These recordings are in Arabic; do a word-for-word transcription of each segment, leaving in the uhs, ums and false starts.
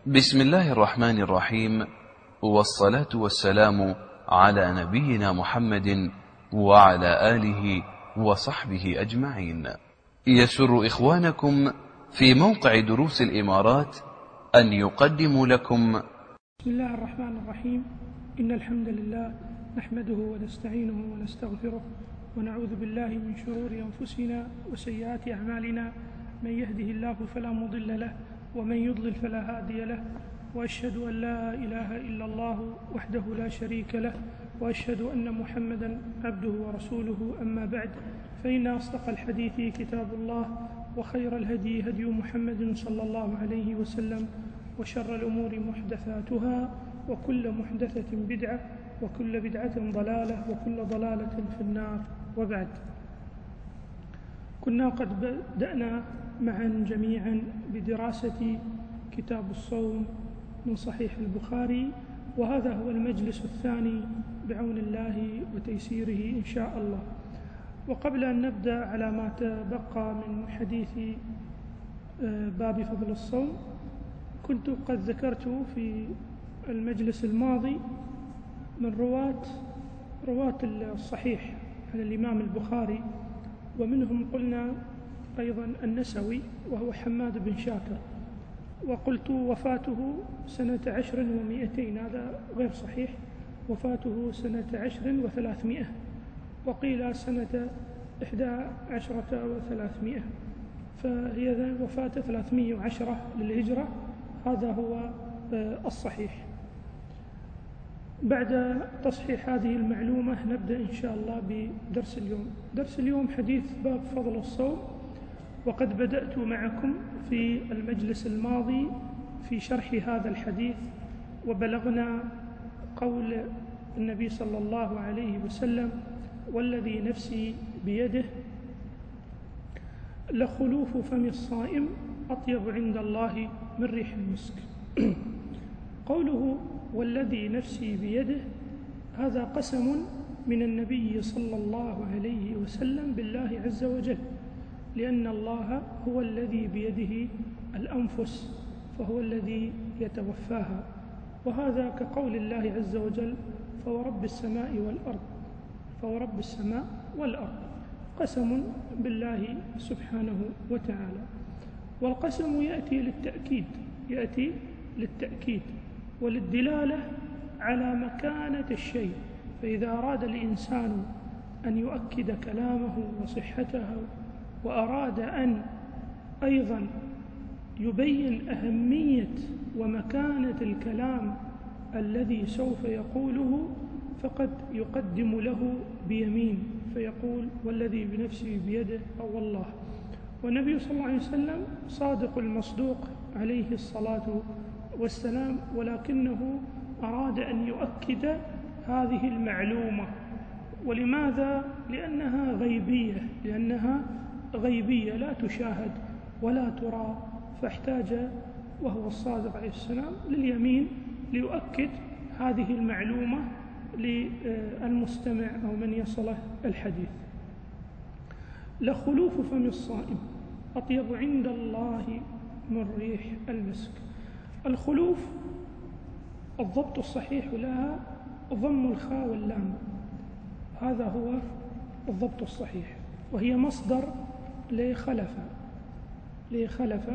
بسم الله الرحمن الرحيم، والصلاة والسلام على نبينا محمد وعلى آله وصحبه أجمعين. يسر إخوانكم في موقع دروس الإمارات أن يقدموا لكم بسم الله الرحمن الرحيم. إن الحمد لله نحمده ونستعينه ونستغفره ونعوذ بالله من شرور أنفسنا وسيئات أعمالنا، من يهده الله فلا مضل له ومن يضلل فلا هادي له، وأشهد أن لا إله إلا الله وحده لا شريك له، وأشهد أن محمدا عبده ورسوله. أما بعد، فإن أصدق الحديث كتاب الله، وخير الهدي هدي محمد صلى الله عليه وسلم، وشر الأمور محدثاتها، وكل محدثة بدعة، وكل بدعة ضلالة، وكل ضلالة في النار. وبعد، كنا قد بدأنا معا جميعا بدراسة كتاب الصوم من صحيح البخاري، وهذا هو المجلس الثاني بعون الله وتيسيره إن شاء الله. وقبل أن نبدأ على ما تبقى من حديث باب فضل الصوم، كنت قد ذكرت في المجلس الماضي من رواة رواة الصحيح عن الإمام البخاري، ومنهم قلنا أيضا النسوي وهو حماد بن شاكر، وقلت وفاته سنة عشر ومئتين، هذا غير صحيح، وفاته سنة عشر وثلاثمائة، وقيل سنة إحدى عشرة وثلاثمائة، فهي وفاة ثلاثمائة وعشرة للهجرة. هذا هو الصحيح. بعد تصحيح هذه المعلومة نبدأ إن شاء الله بدرس اليوم. درس اليوم حديث باب فضل الصوم، وقد بدأت معكم في المجلس الماضي في شرح هذا الحديث، وبلغنا قول النبي صلى الله عليه وسلم: والذي نفسي بيده لخلوف فم الصائم أطيب عند الله من ريح المسك. قوله والذي نفسي بيده، هذا قسم من النبي صلى الله عليه وسلم بالله عز وجل، لأن الله هو الذي بيده الأنفس، فهو الذي يتوفاها، وهذا كقول الله عز وجل: فورب السماء والأرض فورب السماء والأرض، قسم بالله سبحانه وتعالى. والقسم يأتي للتأكيد يأتي للتأكيد وللدلالة على مكانة الشيء، فإذا أراد الإنسان أن يؤكد كلامه وصحته، وأراد أن أيضا يبين أهمية ومكانة الكلام الذي سوف يقوله، فقد يقدم له بيمين فيقول: والذي بنفسي بيده، أو والله. والنبي صلى الله عليه وسلم صادق المصدوق عليه الصلاة والسلام، ولكنه أراد أن يؤكد هذه المعلومة. ولماذا؟ لأنها غيبية لأنها غيبية لا تشاهد ولا ترى، فاحتاج وهو الصادق عليه السلام لليمين ليؤكد هذه المعلومة للمستمع أو من يصله الحديث. لخلوف فم الصائم أطيب عند الله من ريح المسك. الخلوف الضبط الصحيح لها ضم الخاء واللام، هذا هو الضبط الصحيح، وهي مصدر لخلف لخلف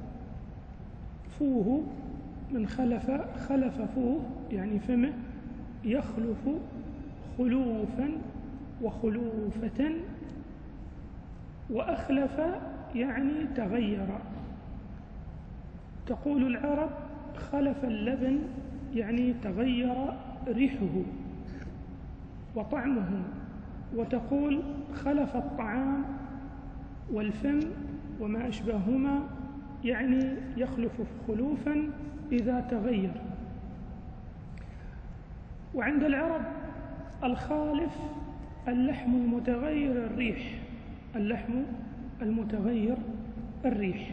فوه، من خلف خلف فوه يعني فمه، يخلف خلوفا وخلوفة، وأخلف يعني تغير. تقول العرب: خلف اللبن يعني تغير ريحه وطعمه، وتقول: خلف الطعام والفم وما أشبههما، يعني يخلف خلوفا إذا تغير. وعند العرب الخالف اللحم المتغير الريح اللحم المتغير الريح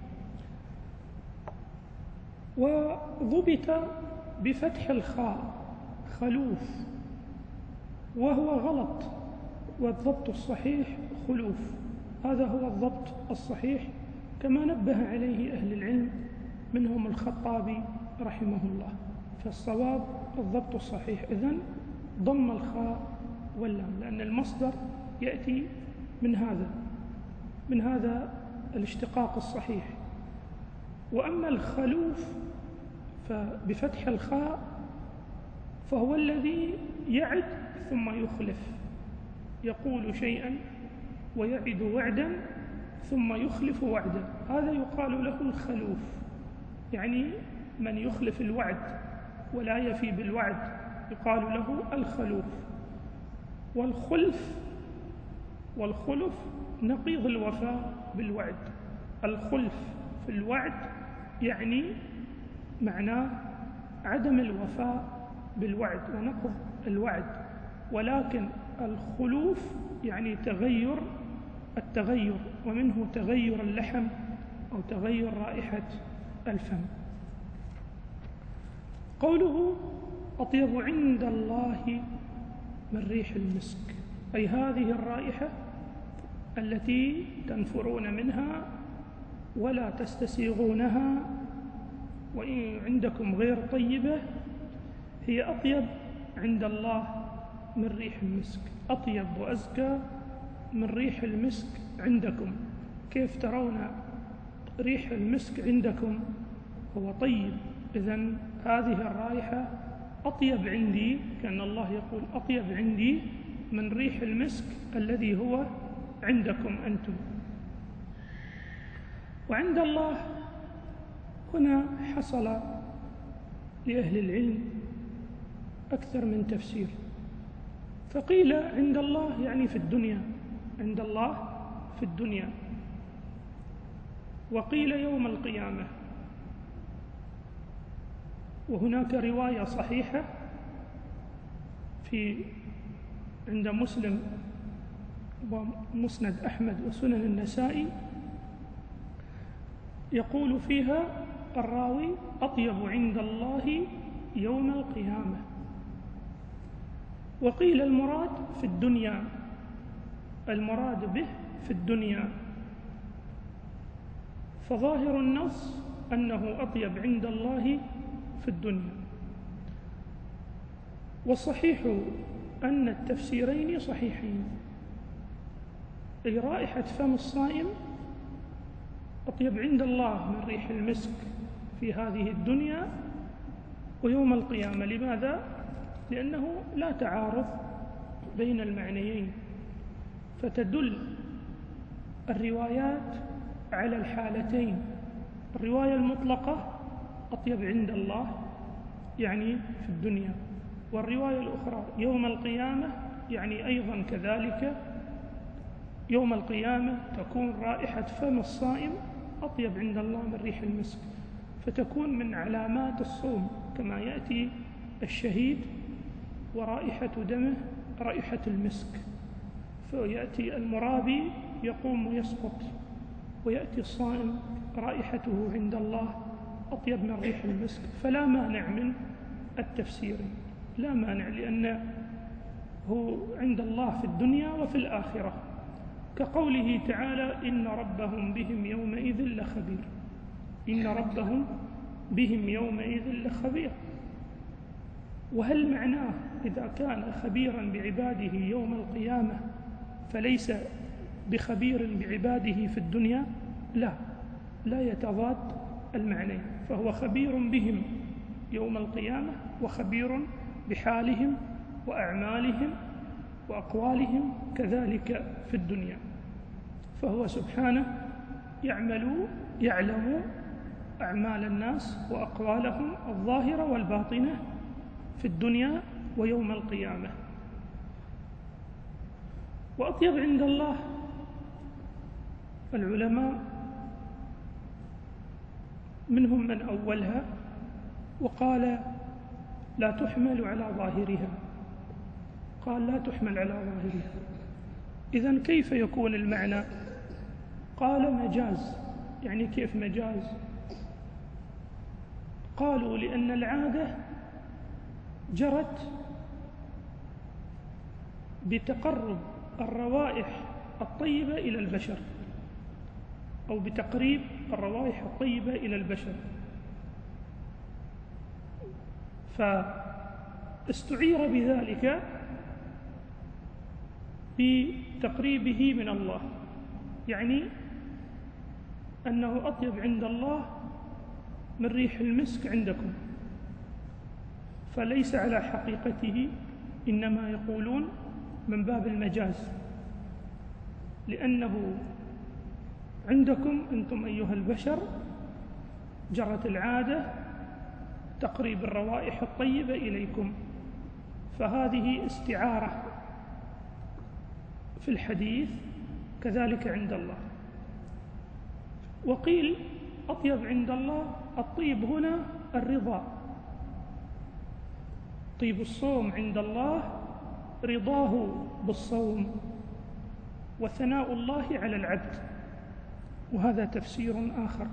وضبط بفتح الخاء خلوف، وهو غلط، والضبط الصحيح خلوف. هذا هو الضبط الصحيح كما نبه عليه أهل العلم منهم الخطابي رحمه الله. فالصواب الضبط الصحيح إذن ضم الخاء واللام، لأن المصدر يأتي من هذا من هذا الاشتقاق الصحيح. وأما الخلوف فبفتح الخاء فهو الذي يعد ثم يخلف، يقول شيئا ويعد وعدا ثم يخلف وعدا، هذا يقال له الخلوف، يعني من يخلف الوعد ولا يفي بالوعد يقال له الخلوف. والخلف والخلف نقيض الوفاء بالوعد. الخلف في الوعد يعني معناه عدم الوفاء بالوعد ونقض الوعد، ولكن الخلوف يعني تغير التغير، ومنه تغير اللحم أو تغير رائحة الفم. قوله أطيب عند الله من ريح المسك، أي هذه الرائحة التي تنفرون منها ولا تستسيغونها وإن عندكم غير طيبة هي أطيب عند الله من ريح المسك، أطيب وأزكى من ريح المسك عندكم. كيف ترون ريح المسك عندكم؟ هو طيب، إذن هذه الرائحة أطيب عندي، كأن الله يقول أطيب عندي من ريح المسك الذي هو عندكم أنتم. وعند الله هنا حصل لأهل العلم أكثر من تفسير، فقيل عند الله يعني في الدنيا، عند الله في الدنيا، وقيل يوم القيامة. وهناك رواية صحيحة في عند مسلم ومسند أحمد وسنن النسائي يقول فيها الراوي أطيب عند الله يوم القيامة. وقيل المراد في الدنيا، المراد به في الدنيا، فظاهر النص أنه أطيب عند الله في الدنيا. والصحيح أن التفسيرين صحيحين، أي رائحة فم الصائم أطيب عند الله من ريح المسك في هذه الدنيا ويوم القيامة. لماذا؟ لأنه لا تعارض بين المعنيين، فتدل الروايات على الحالتين. الرواية المطلقة أطيب عند الله يعني في الدنيا، والرواية الأخرى يوم القيامة يعني أيضا كذلك يوم القيامة تكون رائحة فم الصائم أطيب عند الله من ريح المسك، فتكون من علامات الصوم، كما يأتي الشهيد ورائحة دمه رائحة المسك، فيأتي المرابي يقوم ويسقط، ويأتي الصائم رائحته عند الله أطيب من ريح المسك. فلا مانع من التفسير، لا مانع، لأنه عند الله في الدنيا وفي الآخرة، كقوله تعالى إن ربهم بهم يومئذ لخبير، إن ربهم بهم يومئذ لخبير. وهل معناه إذا كان خبيرا بعباده يوم القيامة فليس بخبير بعباده في الدنيا؟ لا، لا يتضاد المعنى، فهو خبير بهم يوم القيامة وخبير بحالهم وأعمالهم وأقوالهم كذلك في الدنيا، فهو سبحانه يعمل يعلم أعمال الناس وأقوالهم الظاهرة والباطنة في الدنيا ويوم القيامة. وأطيب عند الله العلماء منهم من أولها وقال لا تحمل على ظاهرها، قال لا تحمل على ظاهرها. إذن كيف يكون المعنى؟ قال مجاز. يعني كيف مجاز؟ قالوا لأن العادة جرت بتقرب الروائح الطيبة إلى البشر، أو بتقريب الروائح الطيبة إلى البشر، فاستعير بذلك بتقريبه من الله، يعني أنه أطيب عند الله من ريح المسك عندكم، فليس على حقيقته، إنما يقولون من باب المجاز، لأنه عندكم أنتم أيها البشر جرت العادة تقريب الروائح الطيبة إليكم، فهذه استعارة في الحديث، كذلك عند الله. وقيل أطيب عند الله، الطيب هنا الرضا، طيب الصوم عند الله رضاه بالصوم وثناء الله على العبد، وهذا تفسير آخر.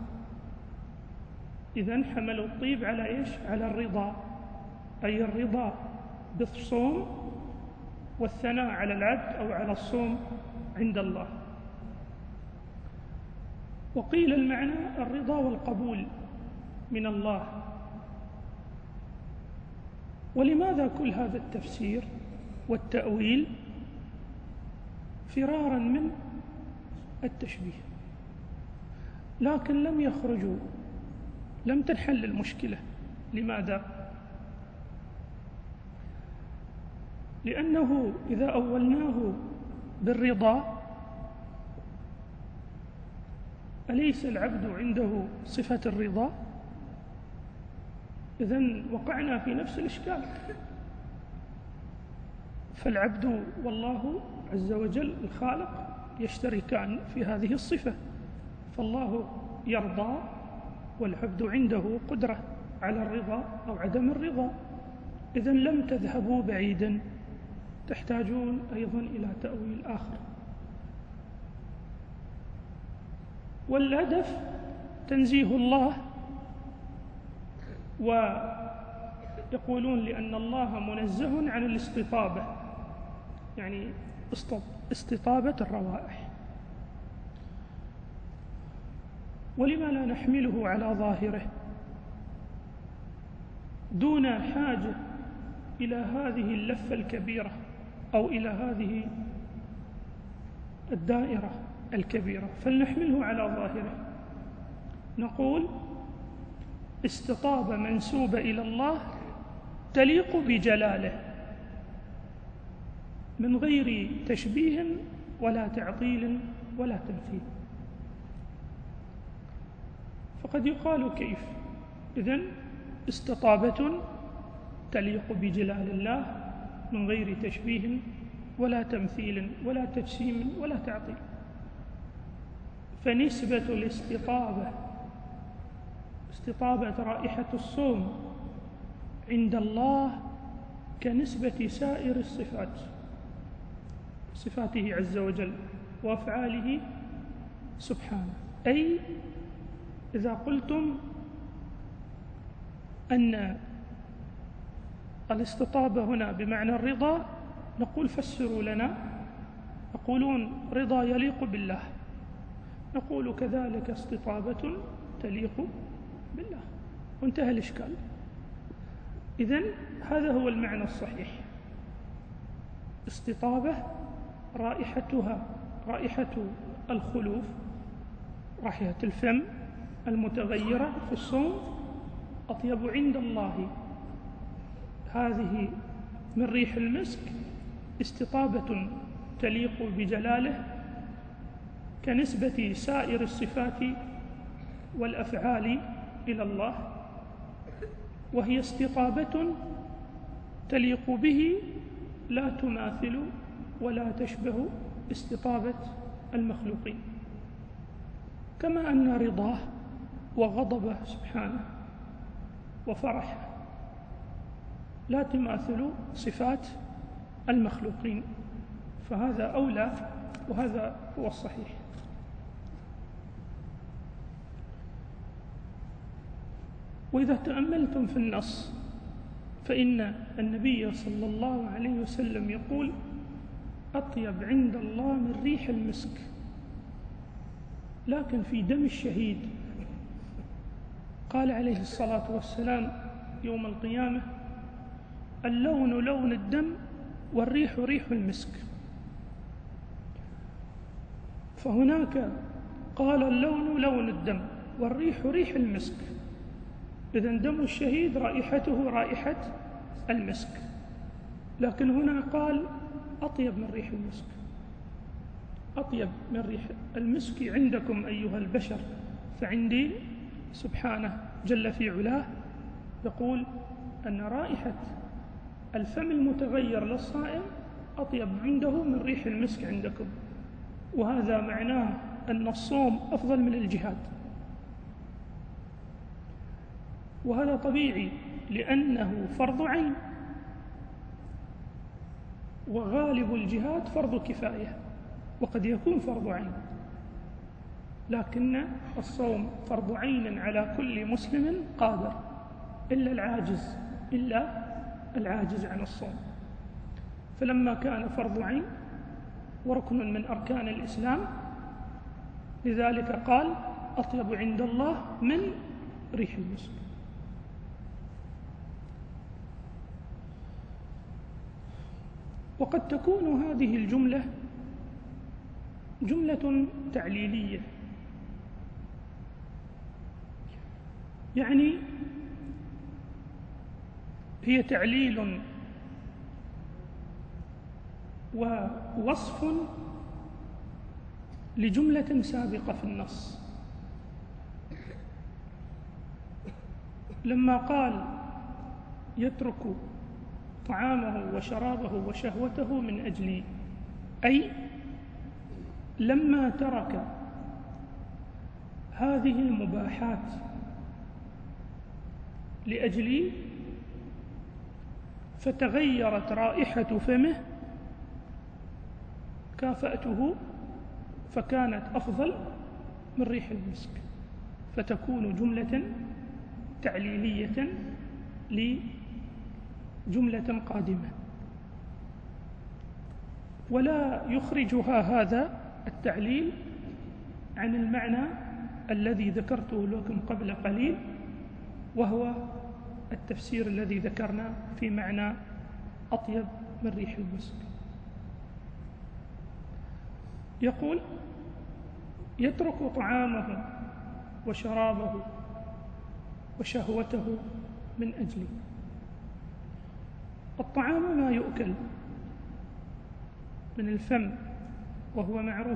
إذن حملوا الطيب على إيش؟ على الرضا، أي الرضا بالصوم والثناء على العبد أو على الصوم عند الله. وقيل المعنى الرضا والقبول من الله. ولماذا كل هذا التفسير والتأويل؟ فرارا من التشبيه، لكن لم يخرجوا، لم تنحل المشكلة. لماذا؟ لأنه إذا أولناه بالرضا أليس العبد عنده صفة الرضا؟ إذن وقعنا في نفس الإشكال. فالعبد والله عز وجل الخالق يشتركان في هذه الصفة، فالله يرضى والعبد عنده قدرة على الرضا أو عدم الرضا. إذن لم تذهبوا بعيدا، تحتاجون أيضا إلى تأويل آخر. والهدف تنزيه الله، ويقولون لأن الله منزه عن الاستطابة، يعني استطابة الروائح. ولما لا نحمله على ظاهره دون حاجة إلى هذه اللفة الكبيرة أو إلى هذه الدائرة الكبيرة، فلنحمله على ظاهره. نقول استطابة منسوبة إلى الله تليق بجلاله من غير تشبيه ولا تعطيل ولا تمثيل. فقد يقال كيف؟ إذن استطابة تليق بجلال الله من غير تشبيه ولا تمثيل ولا تجسيم ولا تعطيل. فنسبة الاستطابة، استطابة رائحة الصوم عند الله كنسبة سائر الصفات، صفاته عز وجل وأفعاله سبحانه. أي إذا قلتم أن الاستطابة هنا بمعنى الرضا، نقول فسروا لنا. يقولون رضا يليق بالله، نقول كذلك استطابة تليق بالله، وانتهى الإشكال. إذن هذا هو المعنى الصحيح. استطابة رائحتها رائحة الخلوف، رائحة الفم المتغيرة في الصوم أطيب عند الله، هذه من ريح المسك استطابة تليق بجلاله كنسبة سائر الصفات والأفعال إلى الله، وهي استطابة تليق به لا تماثل ولا تشبه استطابة المخلوقين. كما أن رضاه وغضبه سبحانه وفرحه لا تماثل صفات المخلوقين، فهذا أولى وهذا هو الصحيح. وإذا تأملتم في النص فإن النبي صلى الله عليه وسلم يقول أطيب عند الله من ريح المسك، لكن في دم الشهيد قال عليه الصلاة والسلام يوم القيامة اللون لون الدم والريح ريح المسك. فهناك قال اللون لون الدم والريح ريح المسك، إذن دم الشهيد رائحته رائحة المسك، لكن هنا قال أطيب من ريح المسك، أطيب من ريح المسك عندكم أيها البشر، فعندي سبحانه جل في علاه يقول أن رائحة الفم المتغير للصائم أطيب عنده من ريح المسك عندكم، وهذا معناه أن الصوم أفضل من الجهاد، وهذا طبيعي لأنه فرض عين، وغالب الجهاد فرض كفاية وقد يكون فرض عين، لكن الصوم فرض عين على كل مسلم قادر إلا العاجز إلا العاجز عن الصوم. فلما كان فرض عين وركن من أركان الإسلام لذلك قال أطيب عند الله من ريح المسك. وقد تكون هذه الجملة جملة تعليلية، يعني هي تعليل ووصف لجملة سابقة في النص. لما قال يترك طعامه وشرابه وشهوته من أجلي، أي لما ترك هذه المباحات لأجلي فتغيرت رائحة فمه كافأته فكانت أفضل من ريح المسك، فتكون جملة تعليلية لجملة قادمة، ولا يخرجها هذا التعليل عن المعنى الذي ذكرته لكم قبل قليل، وهو التفسير الذي ذكرنا في معنى أطيب من ريح المسك. يقول يترك طعامه وشرابه وشهوته من أجلي. الطعام ما يؤكل من الفم وهو معروف،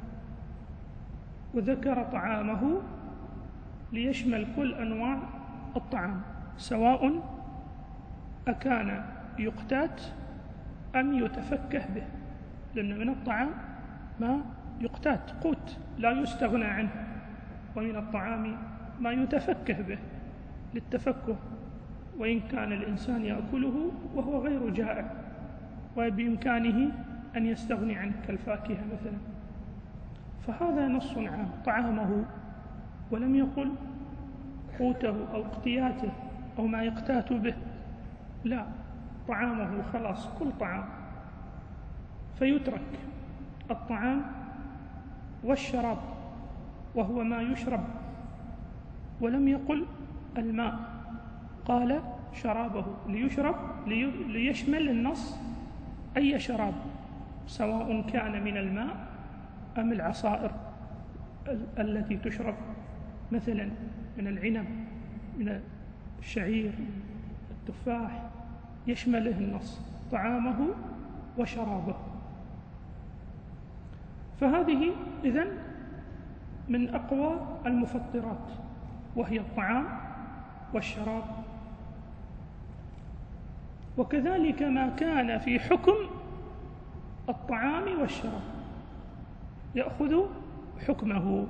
وذكر طعامه ليشمل كل أنواع الطعام سواء أكان يقتات أم يتفكه به، لأن من الطعام ما يقتات قوت لا يستغنى عنه، ومن الطعام ما يتفكه به للتفكه، وإن كان الإنسان يأكله وهو غير جائع وبإمكانه أن يستغني عنه كالفاكهة مثلا. فهذا نص عام طعامه، ولم يقل قوته أو اقتياته أو ما يقتات به، لا، طعامه خلاص كل طعام، فيترك الطعام والشراب وهو ما يشرب، ولم يقل الماء، قال شرابه ليشرب ليشمل النص أي شراب سواء كان من الماء أم العصائر التي تشرب مثلا من العنب من الشعير التفاح، يشمله النص طعامه وشرابه. فهذه إذن من أقوى المفطرات، وهي الطعام والشراب. وكذلك ما كان في حكم الطعام والشراب يأخذ حكمه،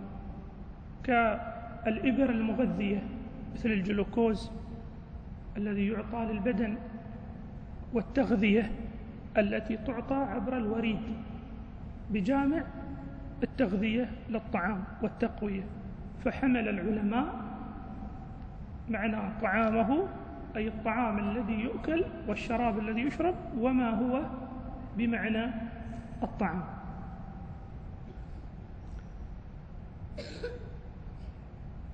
كالإبر المغذية مثل الجلوكوز الذي يعطى للبدن، والتغذية التي تعطى عبر الوريد بجامع التغذية للطعام والتقوية. فحمل العلماء معنى طعامه أي الطعام الذي يؤكل والشراب الذي يشرب، وما هو بمعنى الطعام.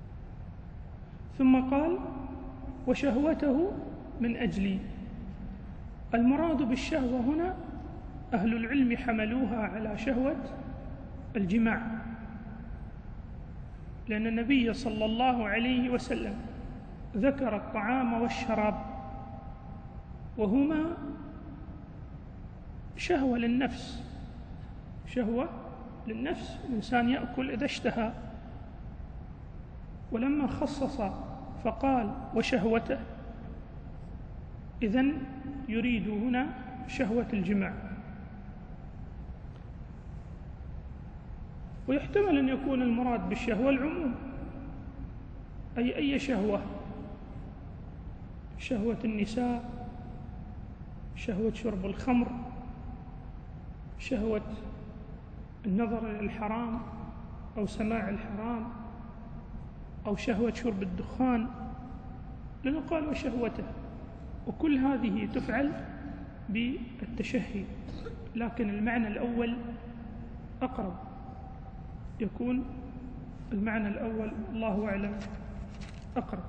ثم قال وشهوته من أجلي، المراد بالشهوة هنا أهل العلم حملوها على شهوة الجماع، لأن النبي صلى الله عليه وسلم ذكر الطعام والشراب وهما شهوة للنفس، شهوة للنفس، الإنسان يأكل إذا اشتهى، ولما خصص فقال وشهوته إذن يريد هنا شهوة الجماع. ويحتمل أن يكون المراد بالشهوة العموم، أي أي شهوة، شهوة النساء، شهوة شرب الخمر، شهوة النظر إلى الحرام أو سماع الحرام، أو شهوة شرب الدخان، لأنه قال وشهوته، وكل هذه تفعل بالتشهي، لكن المعنى الأول أقرب، يكون المعنى الأول الله أعلم أقرب.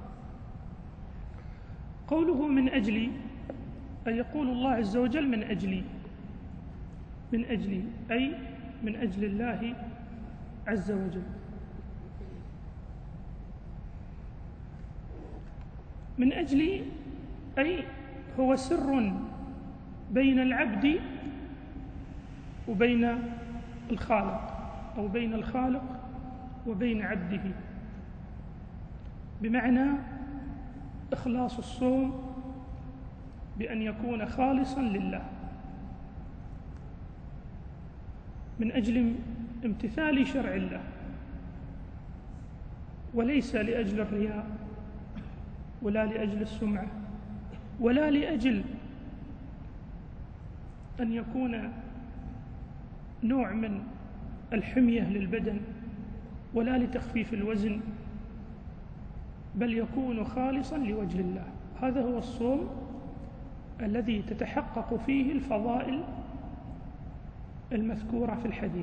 قوله من أجلي أي يقول الله عز وجل من أجلي، من أجلي أي من أجل الله عز وجل. من أجلي أي هو سر بين العبد وبين الخالق، أو بين الخالق وبين عبده، بمعنى إخلاص الصوم بأن يكون خالصا لله من أجل امتثال شرع الله، وليس لأجل الرياء ولا لأجل السمعة ولا لأجل أن يكون نوع من الحمية للبدن ولا لتخفيف الوزن، بل يكون خالصا لوجه الله. هذا هو الصوم الذي تتحقق فيه الفضائل المذكورة في الحديث،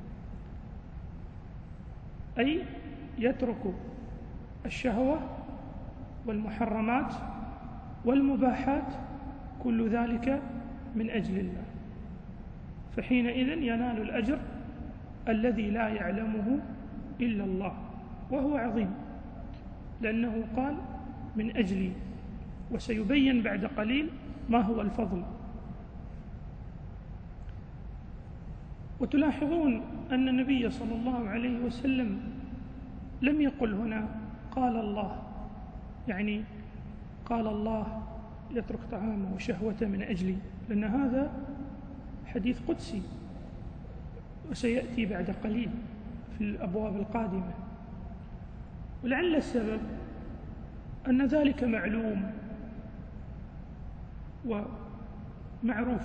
أي يترك الشهوة والمحرمات والمباحات كل ذلك من أجل الله، فحينئذ ينال الأجر الذي لا يعلمه إلا الله، وهو عظيم، لأنه قال من أجلي، وسيبين بعد قليل ما هو الفضل. وتلاحظون أن النبي صلى الله عليه وسلم لم يقل هنا قال الله، يعني قال الله يترك طعامه وشهوته من أجلي، لأن هذا حديث قدسي وسيأتي بعد قليل في الأبواب القادمة. ولعل السبب أن ذلك معلوم ومعروف،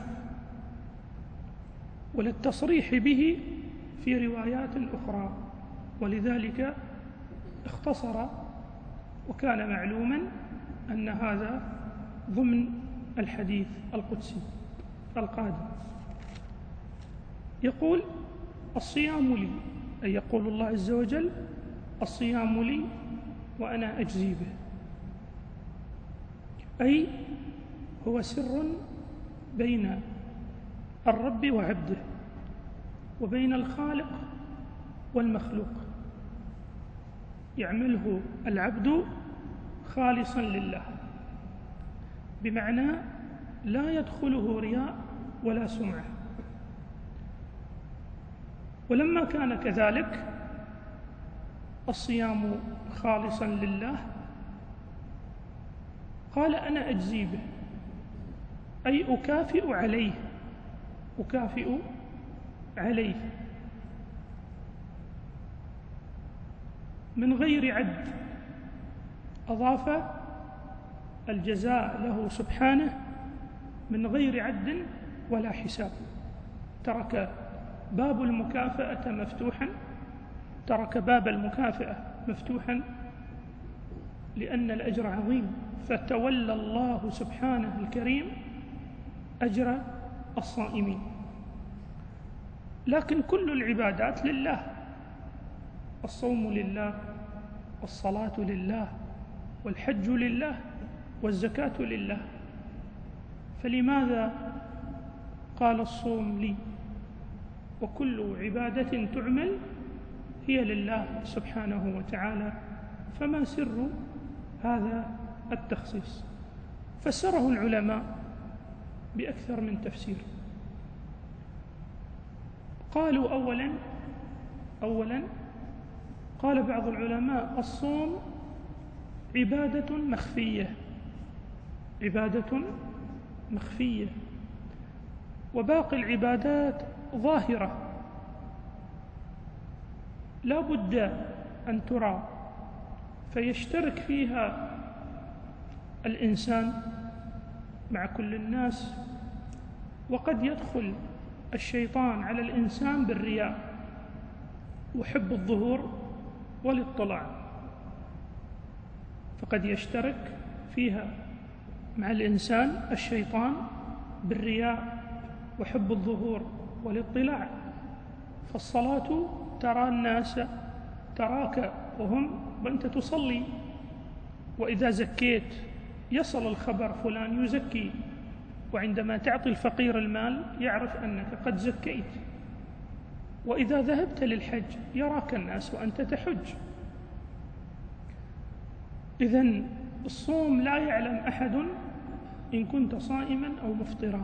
وللتصريح به في روايات أخرى، ولذلك اختصر، وكان معلوما أن هذا ضمن الحديث القدسي القادم. يقول الصيام لي، أي يقول الله عز وجل الصيام لي وأنا أجزي به، أي هو سر بين الرب وعبده وبين الخالق والمخلوق، يعمله العبد خالصا لله، بمعنى لا يدخله رياء ولا سمعة. ولما كان كذلك الصيام خالصا لله قال أنا أجزي به، أي أكافئ عليه، أكافئ عليه من غير عد، أضاف الجزاء له سبحانه من غير عد ولا حساب، ترك باب المكافأة مفتوحا، ترك باب المكافأة مفتوحا لأن الأجر عظيم، فتولى الله سبحانه الكريم أجر الصائمين. لكن كل العبادات لله، الصوم لله، والصلاة لله، والحج لله، والزكاة لله، فلماذا قال الصوم لي؟ وكل عبادة تعمل هي لله سبحانه وتعالى، فما سر هذا التخصيص؟ فسره العلماء بأكثر من تفسير. قالوا أولا أولا قال بعض العلماء: الصوم عبادة مخفية، عبادة مخفية، وباقي العبادات ظاهرة لا بد أن ترى، فيشترك فيها الإنسان مع كل الناس. وقد يدخل الشيطان على الإنسان بالرياء وحب الظهور والاطلاع، فقد يشترك فيها مع الإنسان الشيطان بالرياء وحب الظهور والاطلاع. فالصلاة ترى الناس تراك وهم وأنت تصلي، وإذا زكيت يصل الخبر فلان يزكي، وعندما تعطي الفقير المال يعرف أنك قد زكيت، وإذا ذهبت للحج يراك الناس وأنت تحج. إذن الصوم لا يعلم أحد إن كنت صائما أو مفطرا،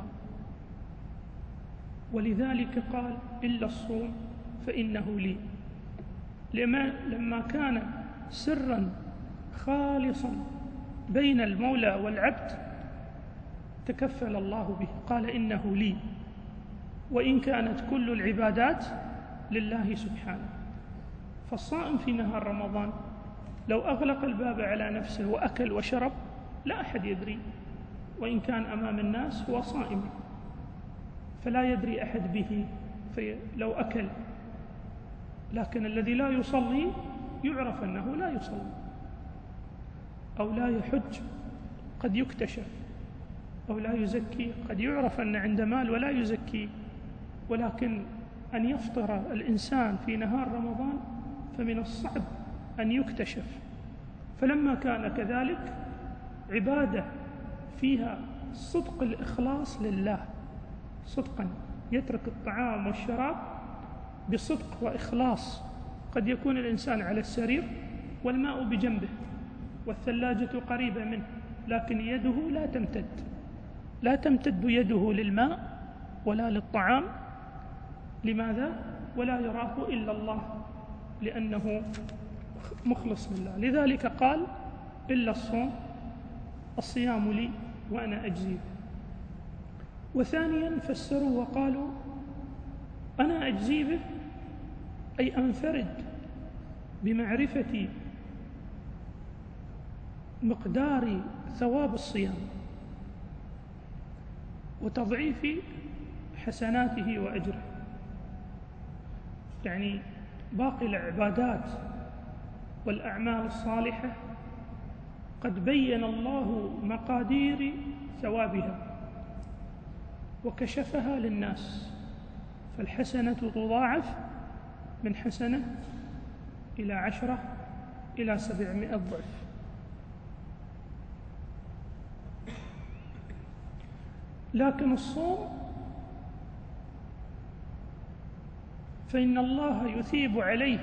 ولذلك قال: إلا الصوم فإنه لي. لما لما كان سرا خالصا بين المولى والعبد تكفل الله به، قال: إنه لي. وإن كانت كل العبادات لله سبحانه. فالصائم في نهار رمضان لو أغلق الباب على نفسه وأكل وشرب لا أحد يدري، وإن كان أمام الناس هو صائم، فلا يدري أحد به لو أكل. لكن الذي لا يصلي يعرف أنه لا يصلي، أو لا يحج قد يكتشف، أو لا يزكي قد يعرف أن عنده مال ولا يزكي. ولكن أن يفطر الإنسان في نهار رمضان فمن الصعب أن يكتشف. فلما كان كذلك عبادة فيها صدق الإخلاص لله، صدقا يترك الطعام والشراب بصدق وإخلاص. قد يكون الإنسان على السرير والماء بجنبه والثلاجة قريبة منه، لكن يده لا تمتد لا تمتد يده للماء ولا للطعام. لماذا؟ ولا يراه إلا الله، لأنه مخلص لله. لذلك قال: إلا الصوم، الصيام لي وأنا أجزي. وثانيا فسروا وقالوا: أنا أجزي به، أي أنفرد بمعرفة مقدار ثواب الصيام وتضعيف حسناته وأجره. يعني باقي العبادات والأعمال الصالحة قد بين الله مقادير ثوابها وكشفها للناس، فالحسنة تضاعف من حسنة إلى عشرة إلى سبعمائة ضعف. لكن الصوم فإن الله يثيب عليه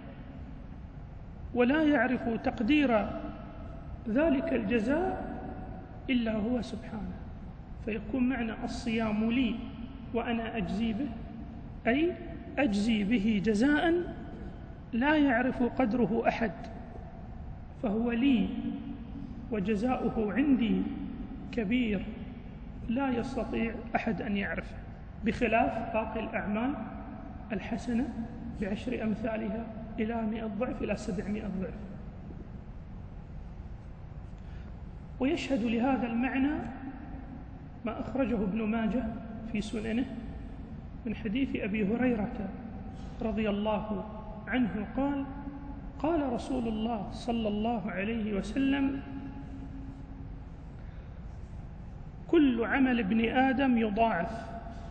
ولا يعرف تقدير ذلك الجزاء إلا هو سبحانه. فيكون معنى الصيام لي وأنا أجزي به، أي أجزي به جزاء لا يعرف قدره أحد، فهو لي وجزاؤه عندي كبير لا يستطيع أحد أن يعرفه، بخلاف باقي الأعمال الحسنة بعشر أمثالها إلى مئة ضعف إلى سبعمائة ضعف. ويشهد لهذا المعنى ما أخرجه ابن ماجه في سننه من حديث أبي هريرة رضي الله عنه قال: قال رسول الله صلى الله عليه وسلم: كل عمل ابن آدم يضاعف،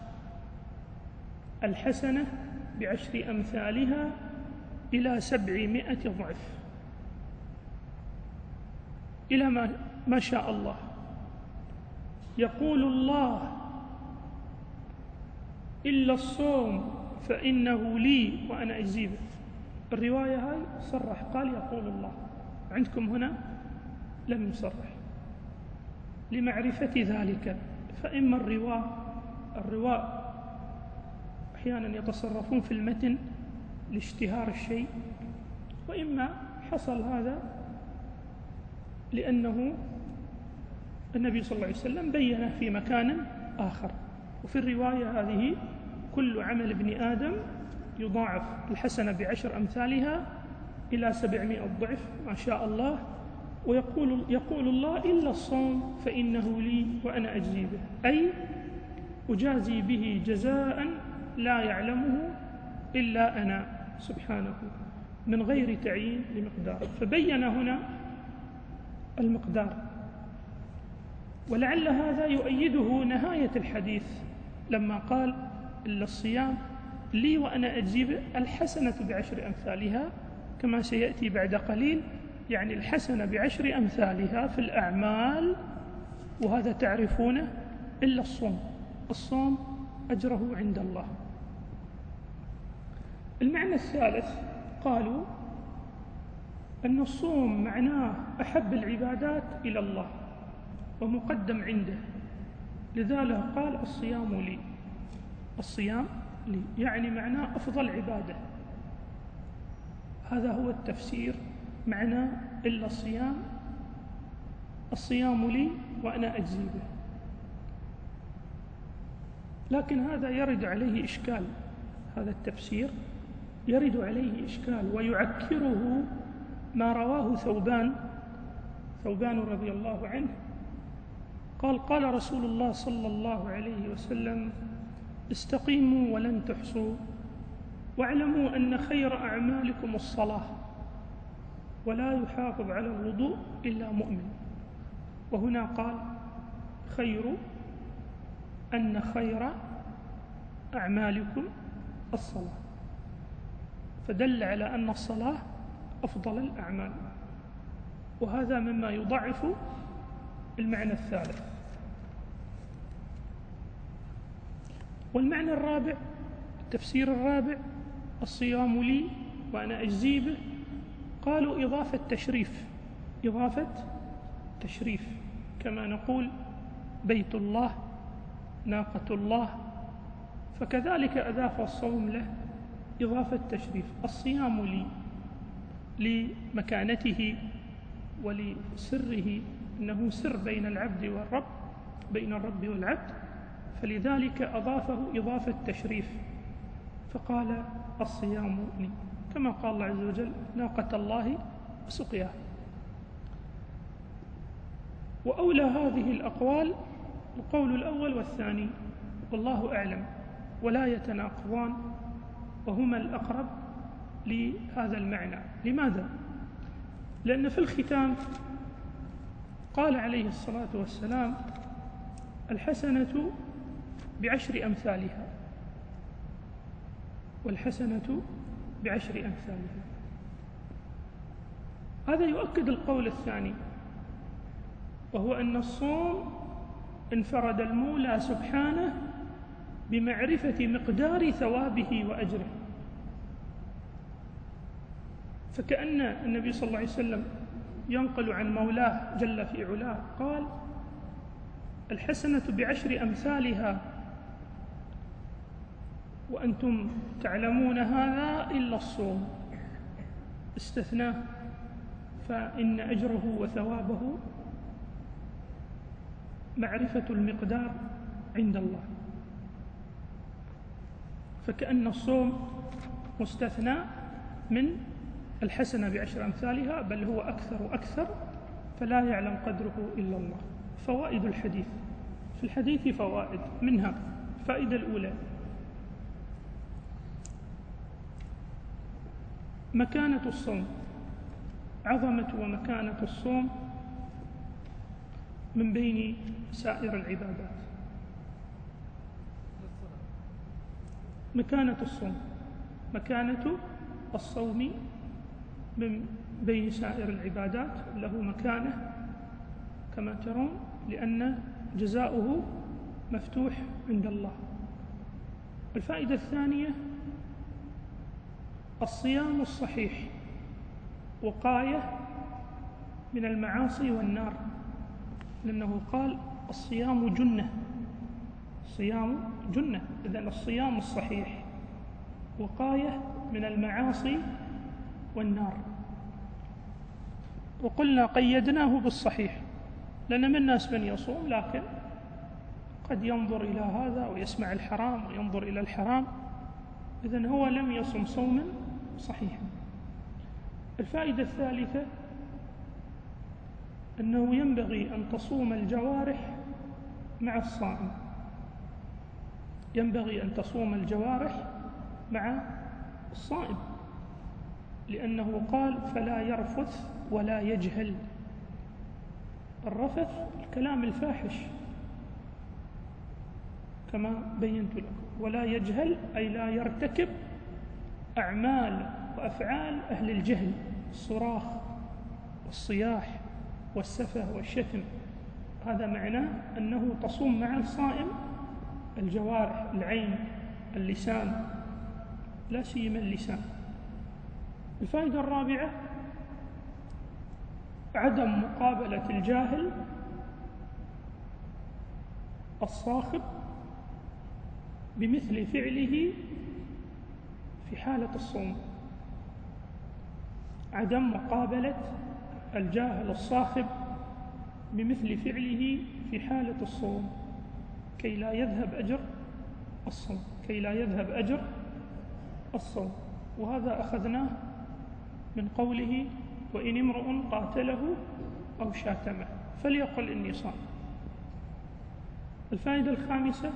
الحسنة بعشر أمثالها إلى سبعمائة ضعف، إلى ما, ما شاء الله. يقول الله إلا الصوم فإنه لي وأنا أجزي به. الرواية هاي صرح قال يقول الله، عندكم هنا لم يصرح لمعرفة ذلك. فإما الرواة الرواة أحيانا يتصرفون في المتن لاشتهار الشيء، وإما حصل هذا لأنه النبي صلى الله عليه وسلم بينه في مكان آخر. وفي الرواية هذه كل عمل ابن آدم يضاعف الحسنة بعشر أمثالها إلى سبعمائة ضعف ما شاء الله. ويقول يقول الله إلا الصوم فإنه لي وأنا أجزي به، أي أجازي به جزاء لا يعلمه إلا أنا سبحانه من غير تعيين لمقدار. فبين هنا المقدار، ولعل هذا يؤيده نهاية الحديث لما قال إلا الصيام لي وأنا أجزي به، الحسنة بعشر أمثالها كما سيأتي بعد قليل، يعني الحسنة بعشر أمثالها في الأعمال، وهذا تعرفونه. إلا الصوم، الصوم أجره عند الله. المعنى الثالث قالوا أن الصوم معناه أحب العبادات إلى الله ومقدم عنده، لذلك قال الصيام لي، الصيام لي يعني معناه أفضل عبادة. هذا هو التفسير معنى إلا الصيام، الصيام لي وأنا أجزي به. لكن هذا يرد عليه إشكال، هذا التفسير يرد عليه إشكال، ويعكره ما رواه ثوبان ثوبان رضي الله عنه قال قال رسول الله صلى الله عليه وسلم استقيموا ولن تحصوا، واعلموا أن خير أعمالكم الصلاة، ولا يحافظ على الوضوء إلا مؤمن. وهنا قال خير، أن خير أعمالكم الصلاة، فدل على أن الصلاة أفضل الأعمال، وهذا مما يضعف المعنى الثالث. والمعنى الرابع، التفسير الرابع، الصيام لي وأنا أجزي به، قالوا إضافة تشريف، إضافة تشريف، كما نقول بيت الله، ناقة الله، فكذلك أضاف الصوم له إضافة تشريف. الصيام لي لمكانته ولسره، إنه سر بين العبد والرب، بين الرب والعبد، فلذلك أضافه إضافة تشريف، فقال الصيام لي، كما قال الله عز وجل ناقة الله وسقياها. وأولى هذه الأقوال القول الأول والثاني، والله أعلم، ولا يتناقضان، وهما الأقرب لهذا المعنى. لماذا؟ لأن في الختام قال عليه الصلاة والسلام الحسنة بعشر أمثالها، والحسنة بعشر أمثالها. هذا يؤكد القول الثاني، وهو أن الصوم انفرد المولى سبحانه بمعرفة مقدار ثوابه وأجره، فكأن النبي صلى الله عليه وسلم ينقل عن مولاه جل في علاه قال الحسنة بعشر أمثالها، وأنتم تعلمون هذا إلا الصوم، استثناه، فإن أجره وثوابه معرفة المقدار عند الله، فكأن الصوم مستثنى من الحسنة بعشر أمثالها، بل هو أكثر وأكثر، فلا يعلم قدره إلا الله. فوائد الحديث، في الحديث فوائد، منها الفائدة الأولى مكانة الصوم، عظمة ومكانة الصوم من بين سائر العبادات. مكانة الصوم، مكانة الصوم من بين سائر العبادات له مكانة كما ترون، لأن جزاؤه مفتوح عند الله. الفائدة الثانية: الصيام الصحيح وقاية من المعاصي والنار، لأنه قال الصيام جنة، الصيام جنة، إذن الصيام الصحيح وقاية من المعاصي والنار. وقلنا قيدناه بالصحيح، لأن من الناس من يصوم لكن قد ينظر إلى هذا ويسمع الحرام وينظر إلى الحرام، إذن هو لم يصم صوما صحيحا. الفائدة الثالثة: أنه ينبغي أن تصوم الجوارح مع الصائم، ينبغي أن تصوم الجوارح مع الصائم، لأنه قال فلا يرفث ولا يجهل. الرفث الكلام الفاحش كما بينت لكم، ولا يجهل أي لا يرتكب أعمال وأفعال أهل الجهل، الصراخ والصياح والسفه والشتم. هذا معناه أنه تصوم مع الصائم الجوارح، العين، اللسان، لا سيما اللسان. الفائدة الرابعة: عدم مقابلة الجاهل الصاخب بمثل فعله في حالة الصوم، عدم مقابلة الجاهل الصاخب بمثل فعله في حالة الصوم كي لا يذهب أجر الصوم، كي لا يذهب أجر الصوم. وهذا أخذناه من قوله: وإن امرؤ قاتله أو شاتمه فليقل إني صائم. الفائدة الخامسة: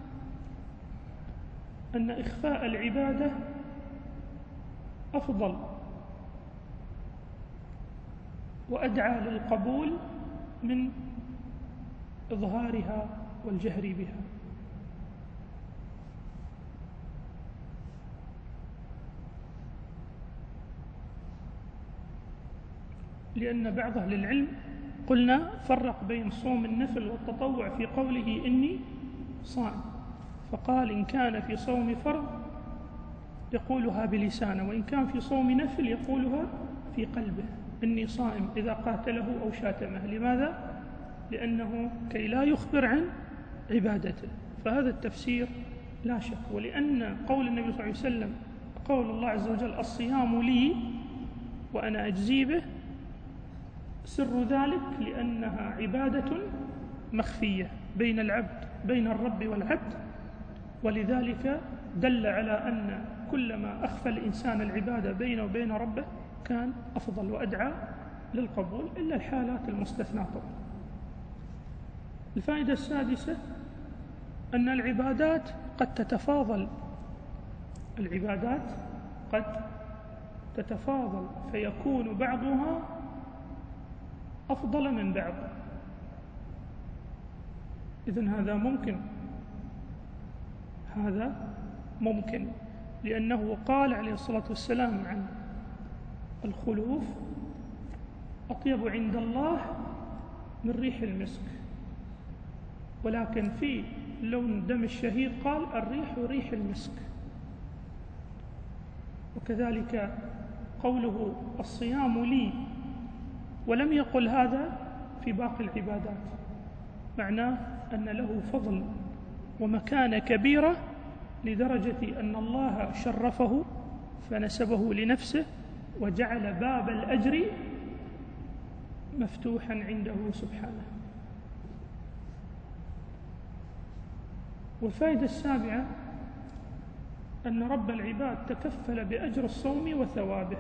أن إخفاء العبادة أفضل وأدعى للقبول من إظهارها والجهر بها. لأن بعض أهل العلم قلنا فرق بين صوم النفل والتطوع في قوله إني صائم، فقال إن كان في صوم فرض يقولها بلسانه، وإن كان في صوم نفل يقولها في قلبه، إني صائم إذا قاتله أو شاتمه. لماذا؟ لأنه كي لا يخبر عن عبادته. فهذا التفسير لا شك. ولأن قول النبي صلى الله عليه وسلم، قول الله عز وجل الصيام لي وأنا أجزي به، سر ذلك لأنها عبادة مخفية بين العبد بين الرب والعبد، ولذلك دل على أن كلما أخفى الإنسان العبادة بينه وبين ربه كان أفضل وأدعى للقبول، إلا الحالات المستثناة طبعا. الفائدة السادسة: أن العبادات قد تتفاضل، العبادات قد تتفاضل فيكون بعضها أفضل من بعض. إذن هذا ممكن، هذا ممكن، لأنه قال عليه الصلاة والسلام عن الخلوف: أطيب عند الله من ريح المسك. ولكن في لون دم الشهيد قال الريح ريح المسك. وكذلك قوله الصيام لي، ولم يقل هذا في باقي العبادات، معناه أن له فضل ومكانة كبيرة لدرجة أن الله شرفه فنسبه لنفسه وجعل باب الأجر مفتوحا عنده سبحانه. والفائدة السابعة: أن رب العباد تكفل بأجر الصوم وثوابه،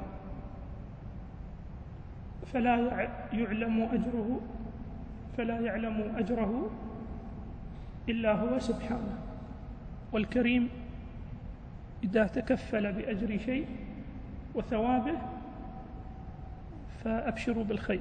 فلا يعلم أجره فلا يعلم أجره إلا هو سبحانه. والكريم إذا تكفل بأجر شيء وثوابه فأبشروا بالخير،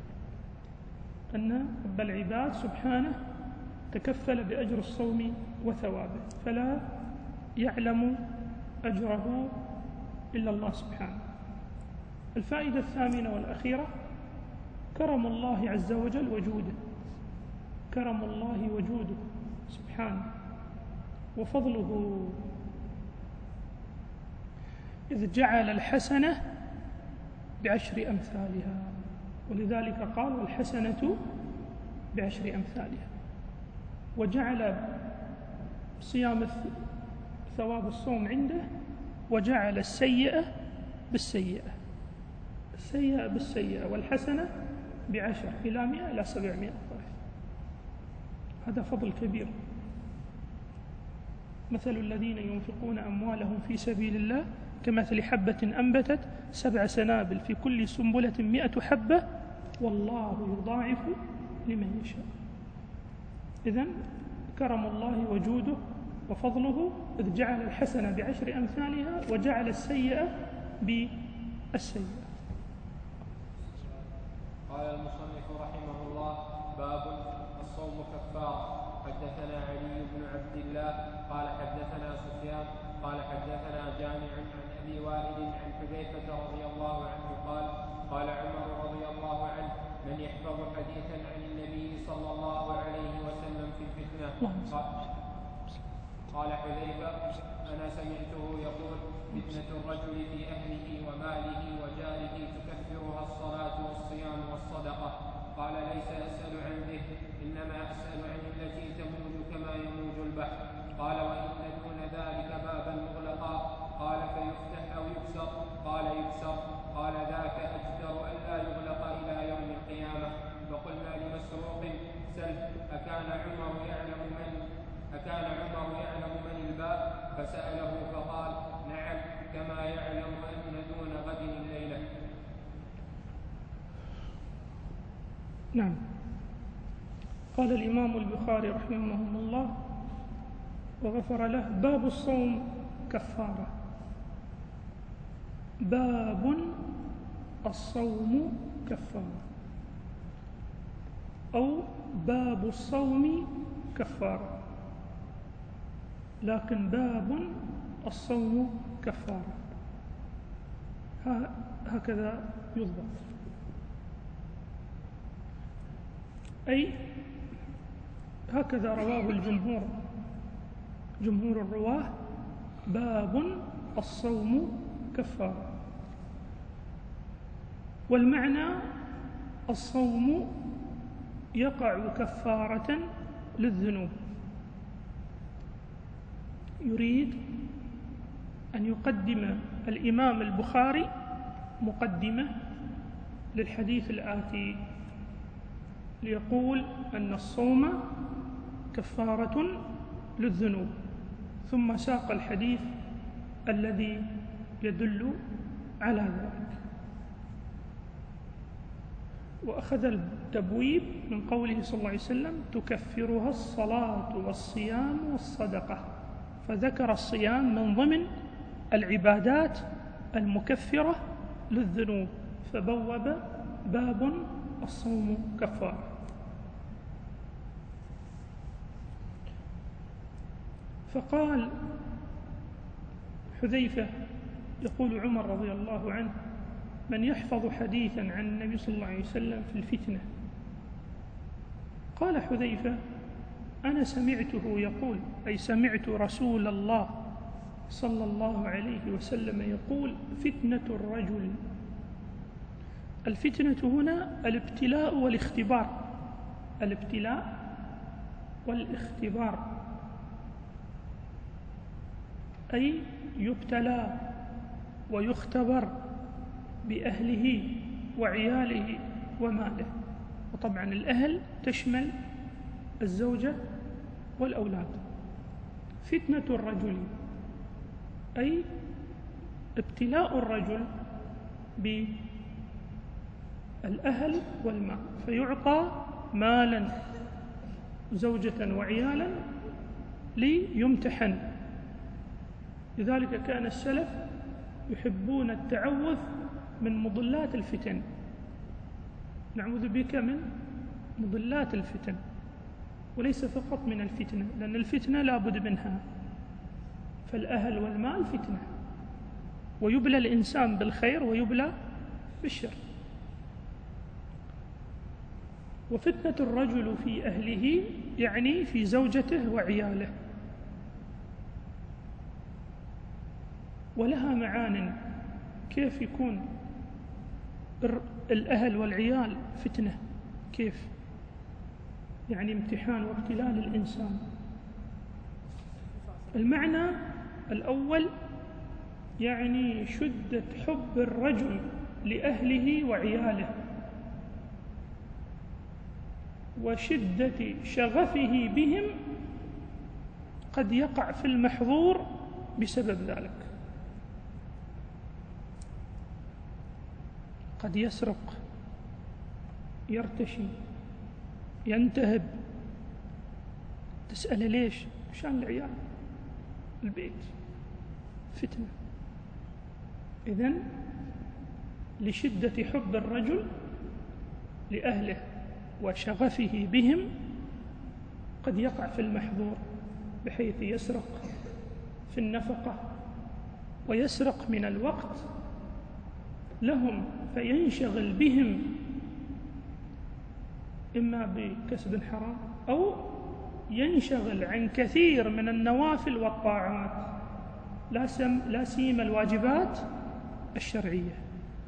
أن رب العباد سبحانه تكفل بأجر الصوم وثوابه، فلا يعلم أجره إلا الله سبحانه. الفائدة الثامنة والأخيرة: كرم الله عز وجل وجوده، كرم الله وجوده سبحانه وفضله، إذ جعل الحسنة بعشر أمثالها، ولذلك قال والحسنة بعشر أمثالها، وجعل صيام ثواب الصوم عنده، وجعل السيئة بالسيئة، السيئة بالسيئة والحسنة بعشر إلى مئة إلى سبعمائة ضعف. هذا فضل كبير. مثل الذين ينفقون أموالهم في سبيل الله كمثل حبة أنبتت سبع سنابل في كل سنبلة مئة حبة والله يضاعف لمن يشاء. إذن كرم الله وجوده وفضله إذ جعل الحسنة بعشر أمثالها وجعل السيئة بالسيئة. قال المصنف رحمه الله: باب الصوم كفارة. حدثنا علي بن عبد الله قال حدثنا سفيان قال حدثنا جامع عن أبي وائل عن حذيفة رضي الله عنه قال: قال عمر رضي الله عنه: من يحفظ حديثا عن النبي صلى الله عليه وسلم في الفتنة. قال حذيفة: أنا سمعته يقول: فتنة الرجل في أهله وماله وجاره تكفرها الصلاة والصيام والصدقة. قال: ليس أسأل عن ذه، إنما أسأل عن التي تموج كما يموج البحر. قال: وإن دون ذلك بابا مغلقا. قال: فيفتح أو يكسر؟ قال: يكسر. قال: ذاك أجدر ألا يغلق إلى يوم القيامة. فقلنا لمسروق: سل أكان عمر يعلم من أكان عمر يعلم من الباب؟ فسأله فقال: نعم، كما يعلم أن دون غد الليلة. نعم. قال الإمام البخاري رحمه الله وغفر له: باب الصوم كفارة. باب الصوم كفارة، أو باب الصوم كفارة، لكن باب الصوم كفارة هكذا يضبط. أي هكذا رواه الجمهور، جمهور الرواه: باب الصوم كفارة. والمعنى الصوم يقع كفارة للذنوب. يريد أن يقدم الإمام البخاري مقدمة للحديث الآتي، ليقول أن الصوم كفارة للذنوب، ثم ساق الحديث الذي يدل على ذلك، وأخذ التبويب من قوله صلى الله عليه وسلم: تكفرها الصلاة والصيام والصدقة، فذكر الصيام من ضمن العبادات المكفرة للذنوب، فبوب باب الصوم كفارة. فقال حذيفة يقول عمر رضي الله عنه: من يحفظ حديثا عن النبي صلى الله عليه وسلم في الفتنة. قال حذيفة: أنا سمعته يقول، أي سمعت رسول الله صلى الله عليه وسلم يقول: فتنة الرجل. الفتنة هنا الابتلاء والاختبار، الابتلاء والاختبار، أي يبتلى ويختبر بأهله وعياله وماله. وطبعا الأهل تشمل الزوجة والأولاد. فتنة الرجل أي ابتلاء الرجل بالأهل والمال، فيعطى مالا زوجة وعيالا ليمتحن. لذلك كان السلف يحبون التعوذ من مضلات الفتن. نعوذ بك من مضلات الفتن، وليس فقط من الفتنة، لأن الفتنة لا بد منها، فالأهل والمال فتنة، ويبلى الإنسان بالخير ويبلى بالشر. وفتنة الرجل في أهله يعني في زوجته وعياله، ولها معان. كيف يكون الأهل والعيال فتنة؟ كيف؟ يعني امتحان وابتلاء للإنسان. المعنى الأول يعني شدة حب الرجل لأهله وعياله، وشدة شغفه بهم، قد يقع في المحظور بسبب ذلك. قد يسرق، يرتشي، ينتهب. تسأل ليش؟ عشان العيال، البيت، فتنة. إذن لشدة حب الرجل لأهله وشغفه بهم قد يقع في المحظور، بحيث يسرق في النفقة ويسرق من الوقت لهم، فينشغل بهم إما بكسب حرام أو ينشغل عن كثير من النوافل والطاعات، لا سم لا سيما الواجبات الشرعية،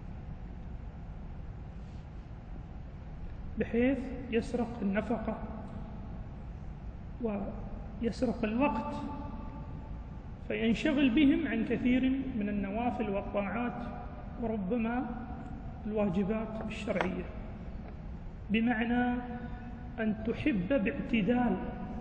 بحيث يسرق النفقة ويسرق الوقت، فينشغل بهم عن كثير من النوافل والطاعات وربما الواجبات الشرعية. بمعنى أن تحب باعتدال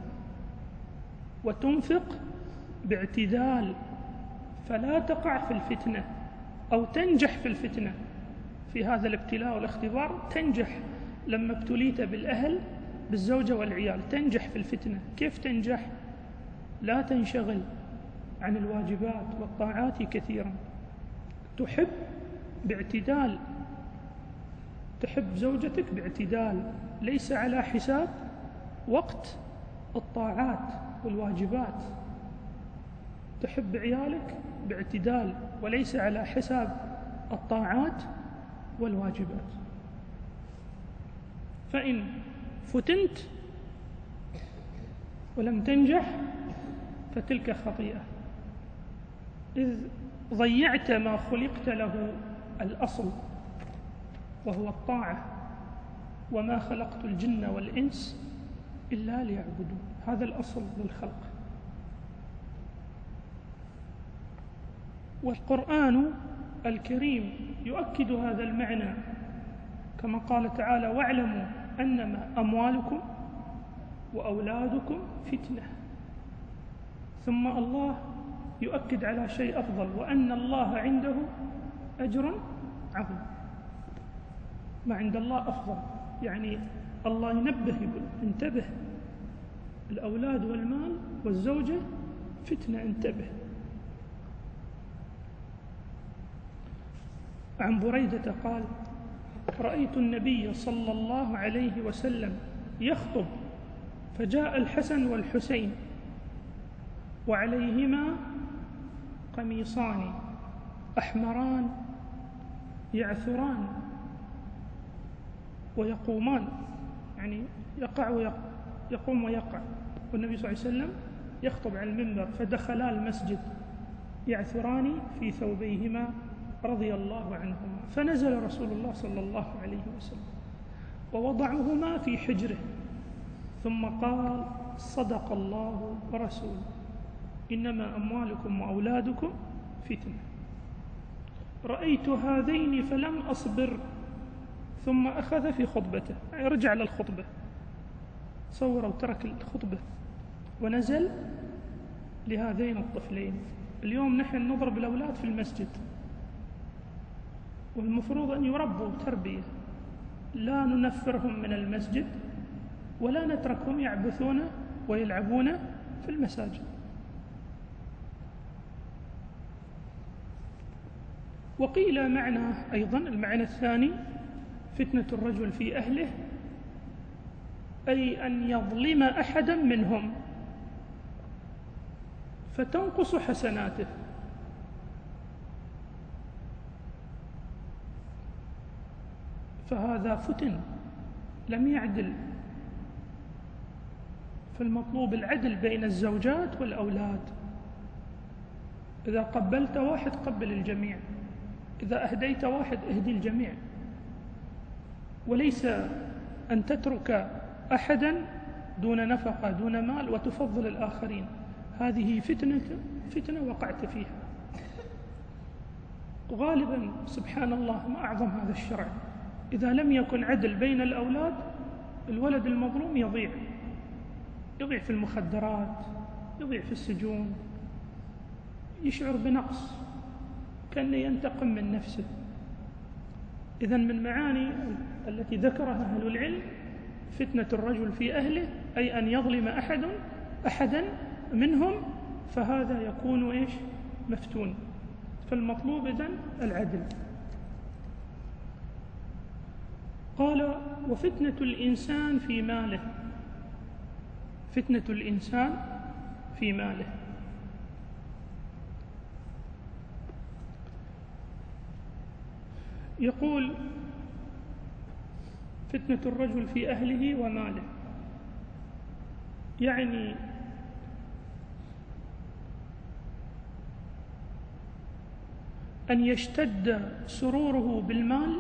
وتنفق باعتدال، فلا تقع في الفتنة أو تنجح في الفتنة. في هذا الابتلاء والاختبار تنجح. لما ابتليت بالأهل بالزوجة والعيال تنجح في الفتنة. كيف تنجح؟ لا تنشغل عن الواجبات والطاعات كثيرا، تحب باعتدال، تحب زوجتك باعتدال، ليس على حساب وقت الطاعات والواجبات. تحب عيالك باعتدال وليس على حساب الطاعات والواجبات. فإن فتنت ولم تنجح فتلك خطيئة، إذ ضيعت ما خلقت له الأصل وهو الطاعة. وما خلقت الجن والإنس إلا ليعبدون، هذا الأصل للخلق. والقرآن الكريم يؤكد هذا المعنى، كما قال تعالى: واعلموا أنما أموالكم وأولادكم فتنة. ثم الله يؤكد على شيء أفضل: وأن الله عنده أجر عظيم. ما عند الله أفضل، يعني الله ينبه يقول: انتبه، الأولاد والمال والزوجة فتنة، انتبه. عن بريدة قال: رأيت النبي صلى الله عليه وسلم يخطب، فجاء الحسن والحسين وعليهما قميصان أحمران يعثران ويقومان، يعني يقع ويقع، يقوم ويقع. والنبي صلى الله عليه وسلم يخطب على المنبر، فدخلا المسجد يعثران في ثوبيهما رضي الله عنهما، فنزل رسول الله صلى الله عليه وسلم ووضعهما في حجره، ثم قال: صدق الله ورسوله، إنما أموالكم وأولادكم فتنة. رأيت هذين فلم أصبر. ثم أخذ في خطبته، رجع للخطبة، صور وترك الخطبة ونزل لهذين الطفلين. اليوم نحن نضرب الأولاد في المسجد، والمفروض أن يربوا تربية، لا ننفرهم من المسجد ولا نتركهم يعبثون ويلعبون في المساجد. وقيل معنى أيضا، المعنى الثاني: فتنة الرجل في أهله، أي أن يظلم أحدا منهم فتنقص حسناته. فهذا فتن لم يعدل. فالمطلوب العدل بين الزوجات والأولاد. إذا قبلت واحد قبل الجميع، إذا أهديت واحد اهدي الجميع، وليس أن تترك أحدا دون نفقة دون مال وتفضل الآخرين. هذه فتنة فتنة وقعت فيها. غالبا سبحان الله ما أعظم هذا الشرع، إذا لم يكن عدل بين الأولاد الولد المظلوم يضيع يضيع في المخدرات، يضيع في السجون، يشعر بنقص كأنه ينتقم من نفسه. إذن من معاني التي ذكرها أهل العلم فتنة الرجل في أهله، أي أن يظلم أحد أحدا منهم فهذا يكون إيش؟ مفتون. فالمطلوب إذن العدل. قال وفتنة الإنسان في ماله. فتنة الإنسان في ماله. يقول فتنة الرجل في أهله وماله، يعني أن يشتد سروره بالمال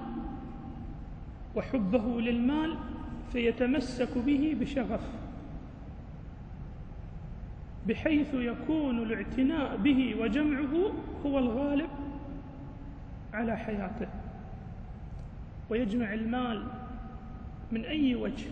وحبه للمال فيتمسك به بشغف، بحيث يكون الاعتناء به وجمعه هو الغالب على حياته، ويجمع المال من أي وجه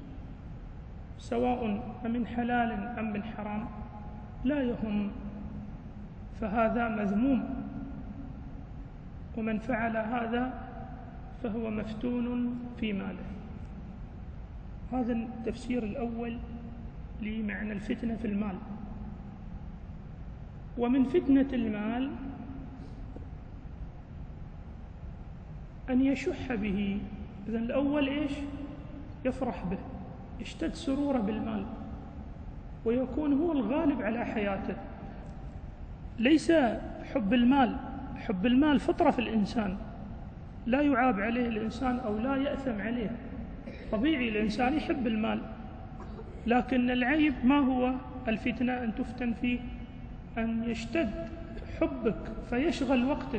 سواء من حلال أم من حرام لا يهم، فهذا مذموم. ومن فعل هذا فهو مفتون في ماله. هذا التفسير الأول لمعنى الفتنة في المال. ومن فتنة المال أن يشح به. إذن الأول إيش؟ يفرح به، يشتد سروره بالمال ويكون هو الغالب على حياته. ليس حب المال، حب المال فطرة في الإنسان، لا يعاب عليه الإنسان أو لا يأثم عليه، طبيعي الإنسان يحب المال. لكن العيب ما هو الفتنة أن تفتن فيه؟ أن يشتد حبك فيشغل وقتك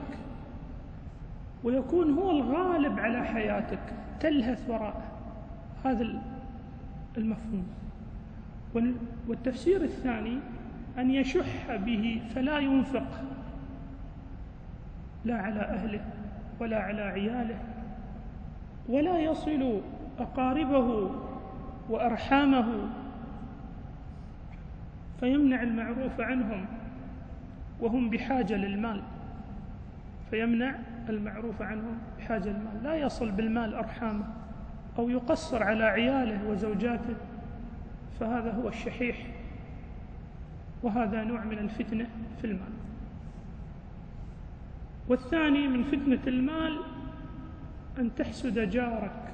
ويكون هو الغالب على حياتك، تلهث وراءه. هذا المفهوم. والتفسير الثاني أن يشح به فلا ينفق لا على أهله ولا على عياله، ولا يصل أقاربه وأرحامه، فيمنع المعروف عنهم وهم بحاجة للمال، فيمنع المعروف عنهم بحاجة للمال، لا يصل بالمال أرحامه أو يقصر على عياله وزوجاته، فهذا هو الشحيح، وهذا نوع من الفتنة في المال. والثاني من فتنة المال أن تحسد جارك.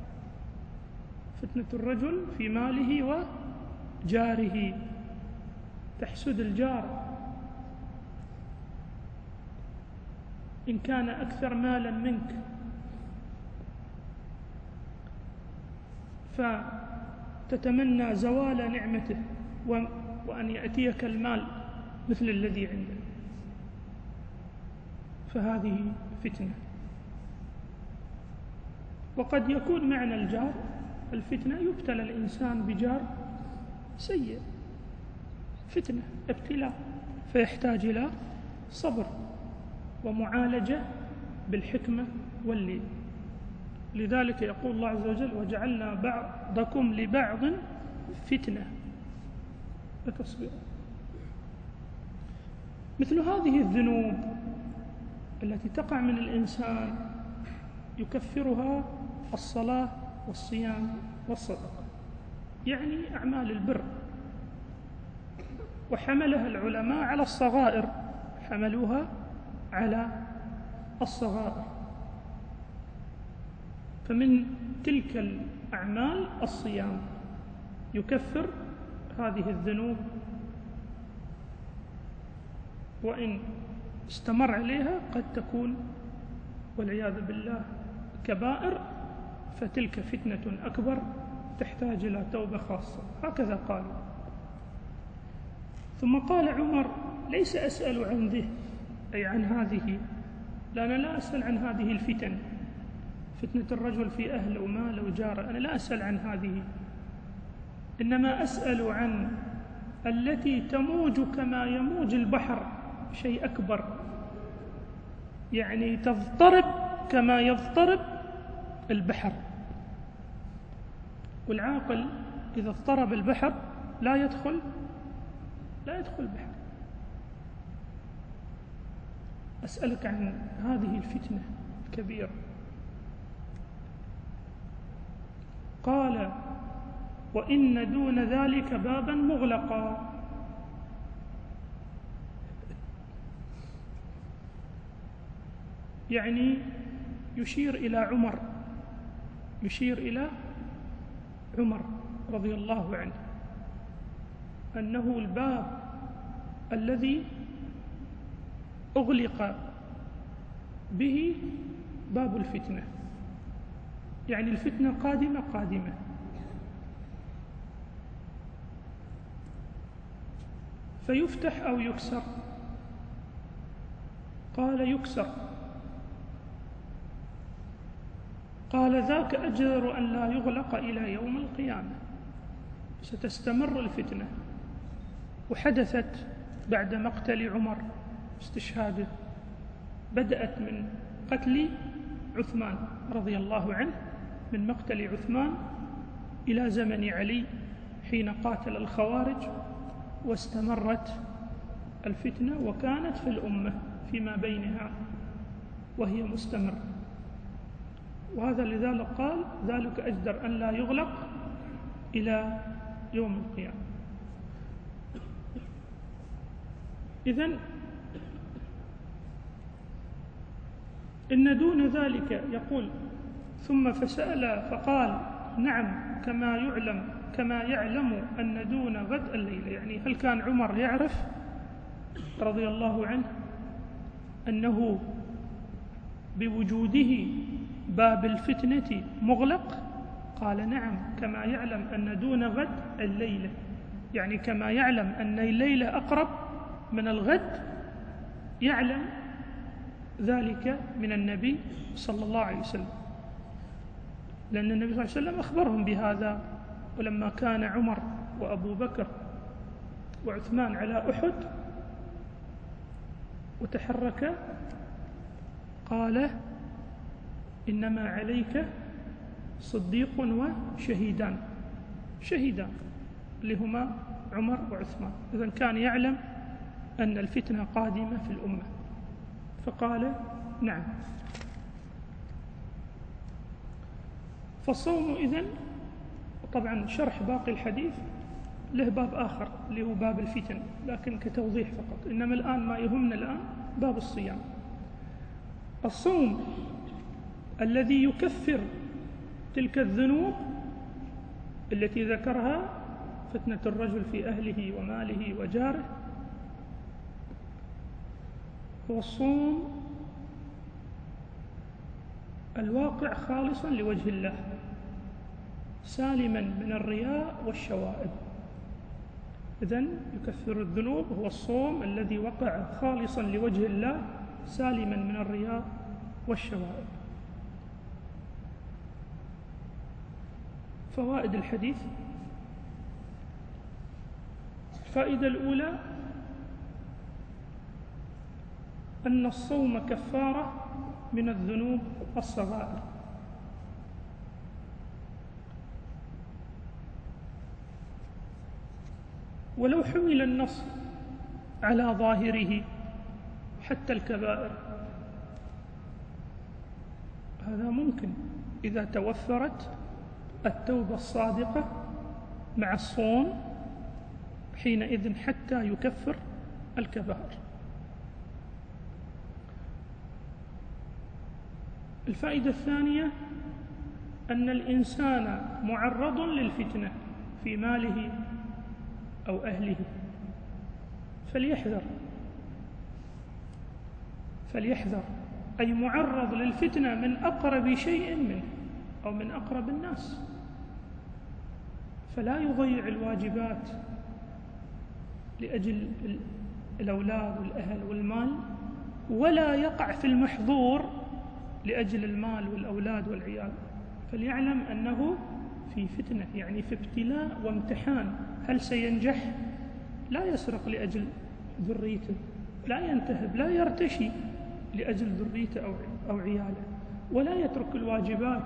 فتنة الرجل في ماله وجاره، تحسد الجار إن كان أكثر مالا منك، فتتمنى زوال نعمته وأن يأتيك المال مثل الذي عنده، فهذه فتنة. وقد يكون معنى الجار الفتنة، يبتلى الإنسان بجار سيء، فتنة ابتلاء، فيحتاج إلى صبر ومعالجة بالحكمة واللين. لذلك يقول الله عز وجل وجعلنا بعضكم لبعض فتنة فتصبروا. مثل هذه الذنوب التي تقع من الإنسان يكفرها الصلاة والصيام والصدقة، يعني أعمال البر. وحملها العلماء على الصغائر، حملوها على الصغائر. فمن تلك الأعمال الصيام يكفر هذه الذنوب، وإن استمر عليها قد تكون والعياذ بالله كبائر، فتلك فتنة أكبر تحتاج إلى توبة خاصة. هكذا قالوا. ثم قال عمر: ليس أسأل عن ذه، أي عن هذه، لا أنا لا أسأل عن هذه الفتن، فتنة الرجل في أهل ومال وجاره، أنا لا أسأل عن هذه، إنما أسأل عن التي تموج كما يموج البحر، شيء أكبر، يعني تضطرب كما يضطرب البحر. والعاقل إذا اضطرب البحر لا يدخل لا يدخل البحر. أسألك عن هذه الفتنة الكبيرة. قال: وإن دون ذلك بابا مغلقا. يعني يشير إلى عمر يشير إلى عمر رضي الله عنه، أنه الباب الذي أغلق به باب الفتنة، يعني الفتنة قادمة قادمة. فيفتح أو يكسر؟ قال: يكسر. قال: ذاك أجدر أن لا يغلق إلى يوم القيامة. ستستمر الفتنة، وحدثت بعد مقتل عمر استشهاده، بدأت من قتل عثمان رضي الله عنه، من مقتل عثمان إلى زمن علي حين قاتل الخوارج، واستمرت الفتنة وكانت في الأمة فيما بينها وهي مستمرة. وهذا لذلك قال: ذلك أجدر أن لا يغلق إلى يوم القيامة. إذن إن دون ذلك، يقول: ثم فسأل فقال: نعم كما يعلم كما يعلم أن دون غد الليلة. يعني هل كان عمر يعرف رضي الله عنه أنه بوجوده باب الفتنة مغلق؟ قال: نعم كما يعلم أن دون غد الليلة، يعني كما يعلم أن الليلة أقرب من الغد، يعلم ذلك من النبي صلى الله عليه وسلم، لأن النبي صلى الله عليه وسلم أخبرهم بهذا. ولما كان عمر وأبو بكر وعثمان على أحد وتحرك، قال: إنما عليك صديق وشهيدان، شهيدان اللي هما عمر وعثمان. إذن كان يعلم أن الفتنة قادمة في الأمة، فقال: نعم. فالصوم إذن، طبعا شرح باقي الحديث له باب آخر اللي هو باب الفتن، لكن كتوضيح فقط، إنما الآن ما يهمنا الآن باب الصيام. الصوم الذي يكفر تلك الذنوب التي ذكرها، فتنة الرجل في أهله وماله وجاره، هو الصوم الواقع خالصا لوجه الله، سالما من الرياء والشوائب. إذن يكفر الذنوب هو الصوم الذي وقع خالصا لوجه الله، سالما من الرياء والشوائب. فوائد الحديث: الفائدة الأولى أن الصوم كفارة من الذنوب الصغائر. ولو حمل النص على ظاهره حتى الكبائر، هذا ممكن إذا توفرت التوبة الصادقة مع الصوم، حينئذ حتى يكفر الكبائر. الفائدة الثانية أن الإنسان معرض للفتنة في ماله أو أهله، فليحذر فليحذر أي معرض للفتنة من أقرب شيء منه، أو من أقرب الناس، فلا يضيع الواجبات لأجل الأولاد والأهل والمال، ولا يقع في المحظور لأجل المال والأولاد والعيال، فليعلم أنه في فتنة، يعني في ابتلاء وامتحان. هل سينجح؟ لا يسرق لأجل ذريته، لا ينتهب، لا يرتشي لأجل ذريته أو عياله، ولا يترك الواجبات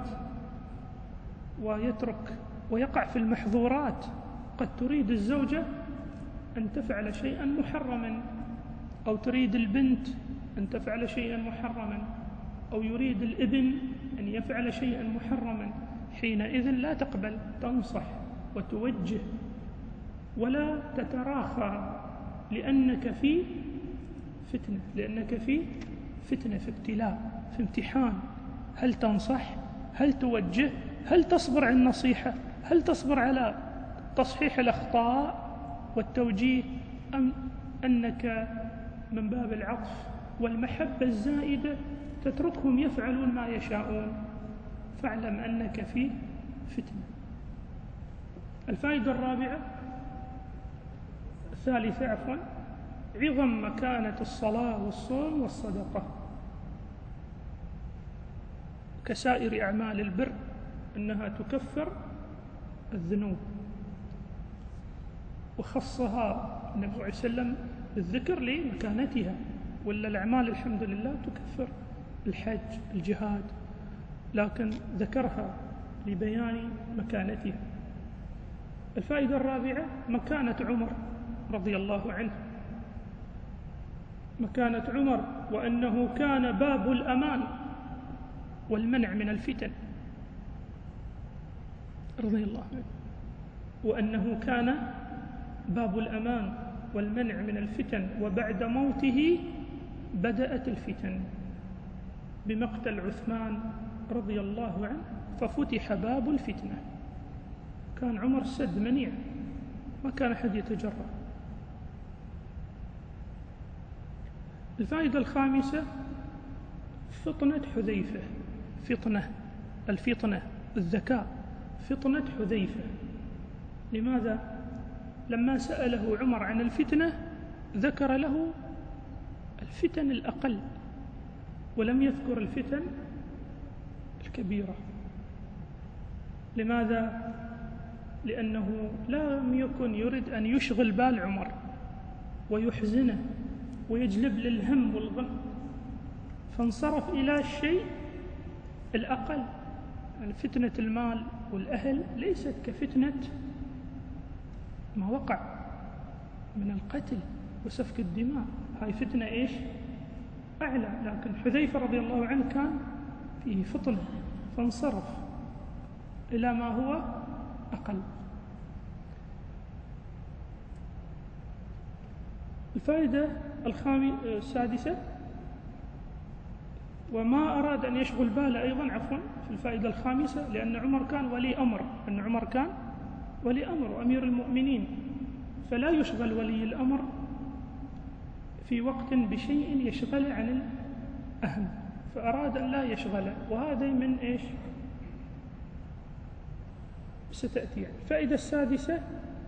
ويترك ويقع في المحظورات. قد تريد الزوجة أن تفعل شيئا محرما، أو تريد البنت أن تفعل شيئا محرما، أو يريد الابن أن يفعل شيئا محرما. حينئذ لا تقبل، تنصح وتوجه ولا تتراخى، لأنك في فتنة، لأنك في فتنة، في ابتلاء، في امتحان. هل تنصح؟ هل توجه؟ هل تصبر على النصيحة؟ هل تصبر على تصحيح الأخطاء والتوجيه؟ أم أنك من باب العطف والمحبة الزائدة تتركهم يفعلون ما يشاءون؟ فاعلم أنك في فتنة. الفائدة الرابعة الثالثة عفوا عظم مكانة الصلاة والصوم والصدقة كسائر أعمال البر، أنها تكفر الذنوب، وخصها النبي صلى الله عليه وسلم بالذكر لمكانتها، ولا الأعمال الحمد لله تكفر الحج الجهاد، لكن ذكرها لبيان مكانتها. الفائدة الرابعة مكانة عمر رضي الله عنه، مكانة عمر، وأنه كان باب الأمان والمنع من الفتن رضي الله عنه، وأنه كان باب الأمان والمنع من الفتن، وبعد موته بدأت الفتن بمقتل عثمان رضي الله عنه، ففتح باب الفتنة. كان عمر سد منيع، ما كان أحد يتجرأ. الفائدة الخامسة فطنة حذيفة، فطنة الفطنة الذكاء، فطنة حذيفة. لماذا؟ لما سأله عمر عن الفتنة ذكر له الفتن الأقل، ولم يذكر الفتن الكبيرة. لماذا؟ لأنه لم يكن يريد أن يشغل بال عمر ويحزنه ويجلب للهم والغم، فانصرف إلى الشيء الأقل. يعني فتنة المال والأهل ليست كفتنة ما وقع من القتل وسفك الدماء، هاي فتنة إيش؟ أعلى. لكن حذيفة رضي الله عنه كان فيه فطنة، فانصرف إلى ما هو أقل. الفائدة السادسة وما أراد أن يشغل باله أيضا عفوا في الفائدة الخامسة، لأن عمر كان ولي أمر، أن عمر كان ولي أمر وأمير المؤمنين، فلا يشغل ولي الأمر في وقت بشيء يشغل عن الأهم، فأراد أن لا يشغله، وهذا من إيش؟ ستأتي. يعني الفائدة السادسة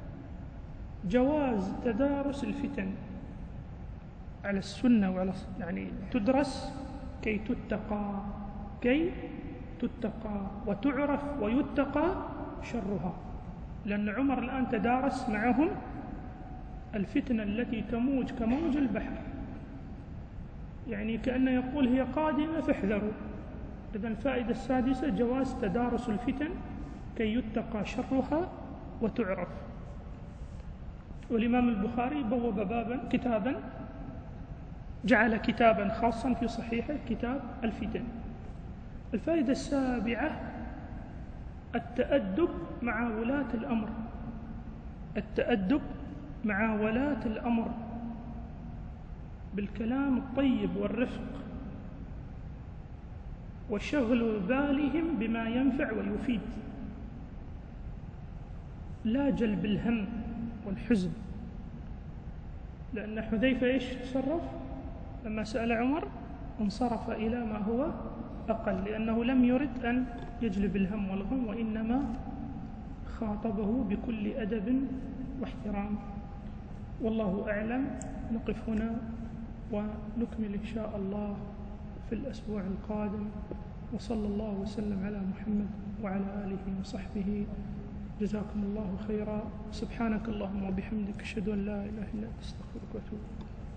جواز تدارس الفتن على السنة، وعلى يعني تدرس كي تتقى، كي تتقى وتعرف ويتقى شرها. لأن عمر الآن تدارس معهم الفتنة التي تموج كموج البحر، يعني كأنه يقول هي قادمة فاحذروا. إذن الفائدة السادسة جواز تدارس الفتن كي يتقى شرها وتعرف. والإمام البخاري بوب بابا كتابا، جعل كتابا خاصا في صحيحه كتاب الفتن. الفائدة السابعة التأدب مع ولاة الأمر، التأدب مع ولاة الأمر بالكلام الطيب والرفق، وشغل بالهم بما ينفع ويفيد، لا جلب الهم والحزن. لأن حذيفة إيش تصرف؟ لما سأل عمر انصرف إلى ما هو أقل، لأنه لم يرد أن يجلب الهم والغم، وإنما خاطبه بكل أدب واحترام. والله أعلم. نقف هنا ونكمل إن شاء الله في الأسبوع القادم، وصلى الله وسلم على محمد وعلى آله وصحبه. جزاكم الله خيرا. سبحانك اللهم وبحمدك، أشهد أن لا إله إلا أنت، أستغفرك وأتوب إليك.